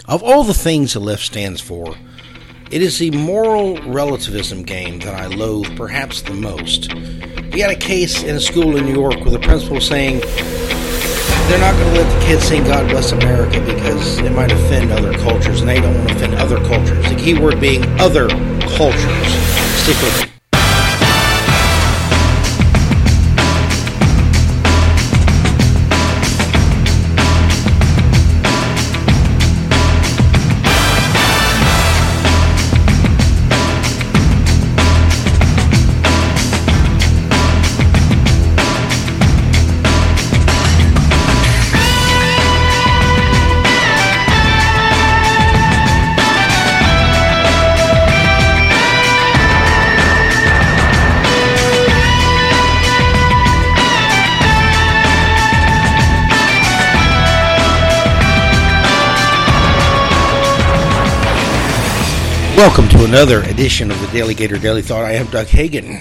Of all the things the left stands for, it is the moral relativism game that I loathe perhaps the most. We had a case in a school in New York with a principal saying they're not going to let the kids sing God Bless America because it might offend other cultures, and they don't want to offend other cultures. The key word being other cultures. Stick with me. Welcome to another edition of the Daily Gator Daily Thought. I am Doug Hagen.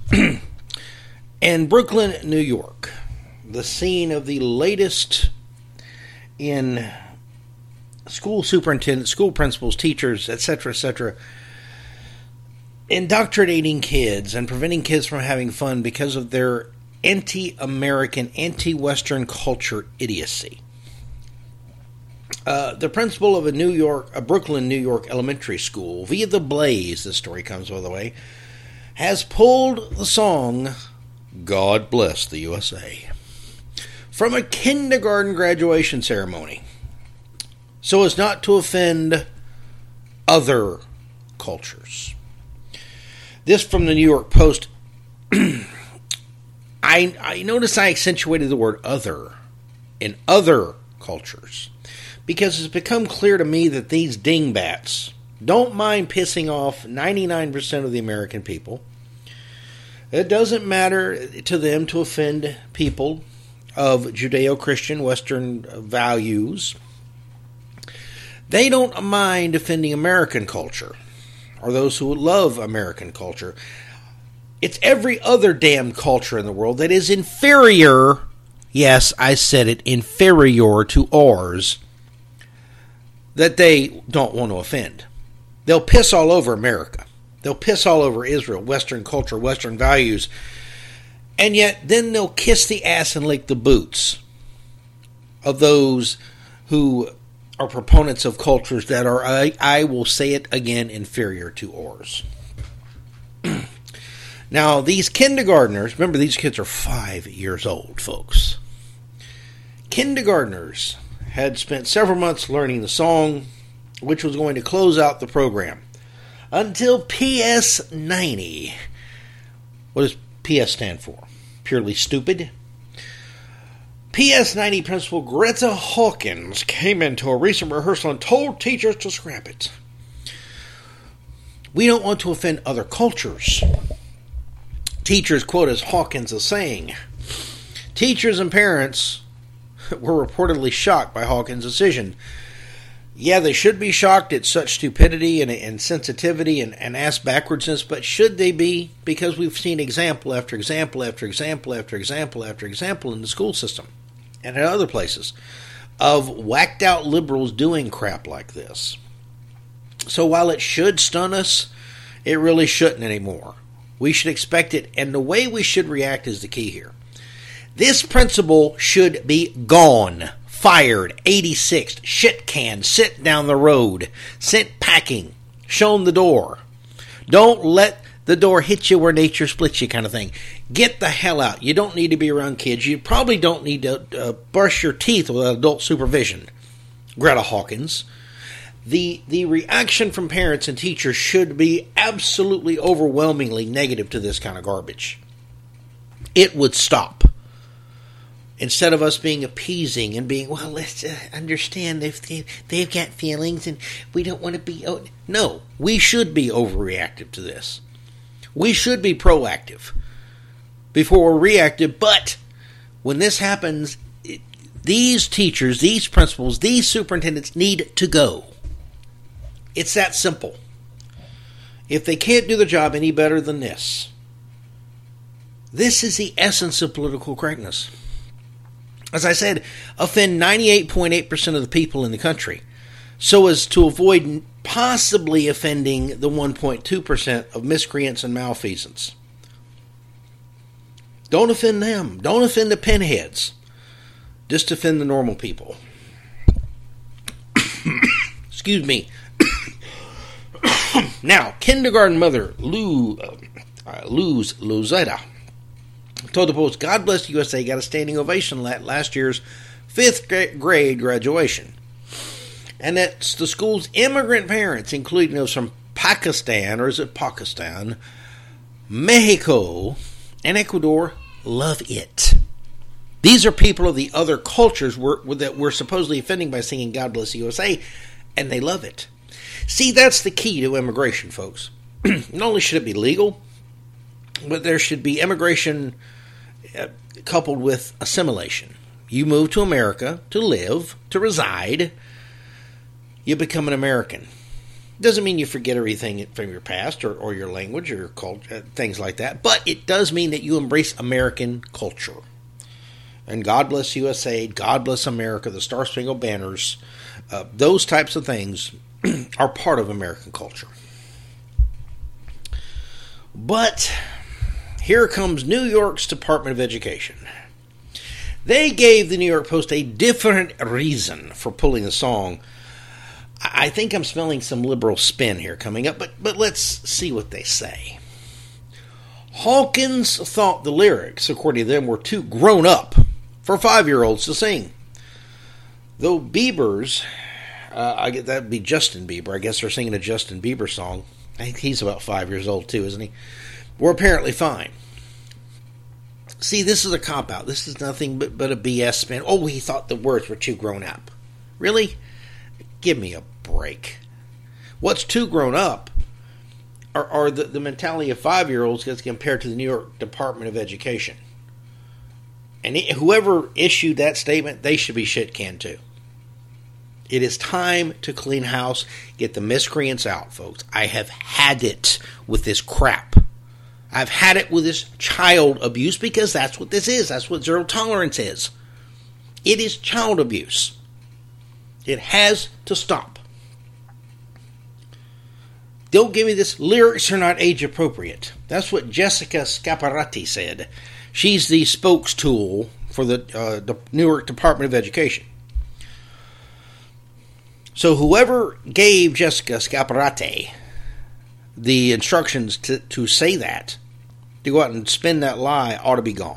In Brooklyn, New York, the scene of the latest in school superintendents, school principals, teachers, etc., indoctrinating kids and preventing kids from having fun because of their anti-American, anti-Western culture idiocy. The principal of a Brooklyn, New York elementary school, via the Blaze, this story comes by the way, has pulled the song God Bless the USA from a kindergarten graduation ceremony so as not to offend other cultures. This from the New York Post. I notice I accentuated the word other in other cultures, because it's become clear to me that these dingbats don't mind pissing off 99% of the American people. It doesn't matter to them to offend people of Judeo-Christian Western values. They don't mind offending American culture, or those who love American culture. It's every other damn culture in the world that is inferior, yes, I said it, inferior to ours, that they don't want to offend. They'll piss all over America. They'll piss all over Israel, Western culture, Western values, and yet then they'll kiss the ass and lick the boots of those who are proponents of cultures that are, I will say it again, inferior to ours. Now, these kindergartners, remember these kids are 5 years old, folks. Kindergartners had spent several months learning the song, which was going to close out the program, until PS 90. What does PS stand for? Purely stupid? PS 90 Principal Greta Hawkins came into a recent rehearsal and told teachers to scrap it. We don't want to offend other cultures. Teachers quote as Hawkins is saying. Teachers and parents were reportedly shocked by Hawkins' decision. Yeah, they should be shocked at such stupidity and insensitivity and ass backwardsness, but should they be? Because we've seen example after example after example after example after example in the school system and in other places of whacked out liberals doing crap like this. So while it should stun us, it really shouldn't anymore. We should expect it, and the way we should react is the key here. This principal should be gone, fired, 86th, shit canned, sent down the road, sent packing, shown the door. Don't let the door hit you where nature splits you kind of thing. Get the hell out. You don't need to be around kids. You probably don't need to brush your teeth without adult supervision. Greta Hawkins. The reaction from parents and teachers should be absolutely overwhelmingly negative to this kind of garbage. It would stop. Instead of us being appeasing and being, well, let's understand if they've got feelings and we don't want to be... No, we should be overreactive to this. We should be proactive before we're reactive. But when this happens, these teachers, these principals, these superintendents need to go. It's that simple. If they can't do the job any better than this is the essence of political correctness. As I said, offend 98.8% of the people in the country so as to avoid possibly offending the 1.2% of miscreants and malfeasants. Don't offend them. Don't offend the pinheads. Just offend the normal people. Excuse me. Now, kindergarten mother Luz Lozada told the Post, God Bless the USA got a standing ovation at last year's 5th grade graduation. And that's the school's immigrant parents, including those from Pakistan, or is it Pakistan, Mexico, and Ecuador, love it. These are people of the other cultures that we're supposedly offending by singing God Bless the USA, and they love it. See, that's the key to immigration, folks. Not only should it be legal, but there should be immigration coupled with assimilation. You move to America to live, to reside, you become an American. Doesn't mean you forget everything from your past or your language or your culture, things like that, but it does mean that you embrace American culture. And God Bless USA, God Bless America, the Star Spangled Banners, those types of things are part of American culture. But here comes New York's Department of Education. They gave the New York Post a different reason for pulling the song. I think I'm smelling some liberal spin here coming up, but let's see what they say. Hawkins thought the lyrics, according to them, were too grown up for 5-year-olds to sing. Though Bieber's, that'd be Justin Bieber, I guess they're singing a Justin Bieber song. I think he's about 5 years old too, isn't he? Were apparently fine. See, this is a cop-out. This is nothing but a BS spin. Oh, he thought the words were too grown up. Really? Give me a break. What's too grown up are the mentality of 5-year-olds as compared to the New York Department of Education. And whoever issued that statement, they should be shit-canned too. It is time to clean house, get the miscreants out, folks. I have had it with this crap. I've had it with this child abuse because that's what this is. That's what zero tolerance is. It is child abuse. It has to stop. Don't give me this, lyrics are not age appropriate. That's what Jessica Scaparrotti said. She's the tool for the New York Department of Education. So whoever gave Jessica Scaparrotti the instructions to say that, to go out and spin that lie, ought to be gone.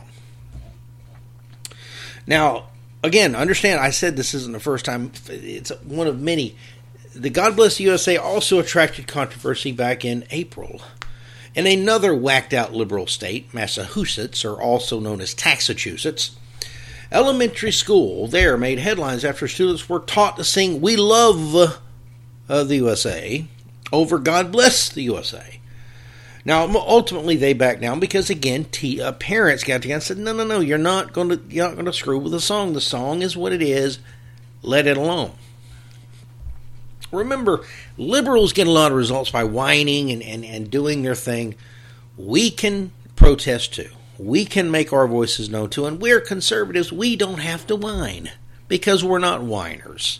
Now, again, understand, I said this isn't the first time. It's one of many. The God Bless the USA also attracted controversy back in April. In another whacked-out liberal state, Massachusetts, or also known as Taxachusetts, elementary school there made headlines after students were taught to sing We Love the USA over God Bless the USA. Now, ultimately, they backed down because, again, parents got together and said, no, you're not going to screw with the song. The song is what it is. Let it alone. Remember, liberals get a lot of results by whining and doing their thing. We can protest too. We can make our voices known too. And we're conservatives. We don't have to whine because we're not whiners.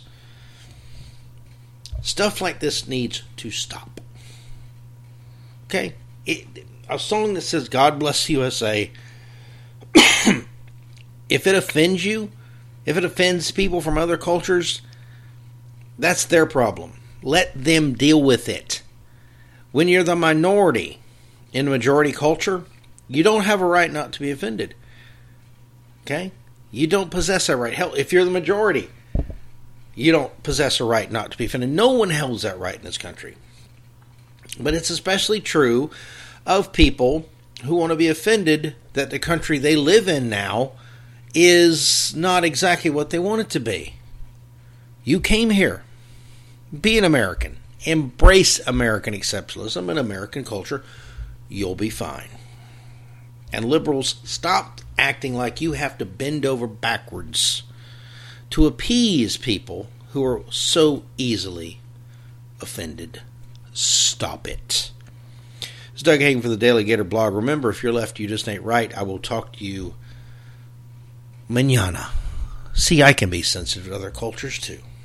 Stuff like this needs to stop. Okay? A song that says God Bless USA, if it offends you, if it offends people from other cultures, that's their problem. Let them deal with it. When you're the minority in the majority culture, you don't have a right not to be offended. Okay? You don't possess that right. Hell, if you're the majority, you don't possess a right not to be offended. No one holds that right in this country. But it's especially true of people who want to be offended that the country they live in now is not exactly what they want it to be. You came here. Be an American. Embrace American exceptionalism and American culture. You'll be fine. And liberals, stop acting like you have to bend over backwards to appease people who are so easily offended. Stop it. It's Doug Hagen for the Daily Gator blog. Remember, if you're left, you just ain't right. I will talk to you mañana. See, I can be sensitive to other cultures too.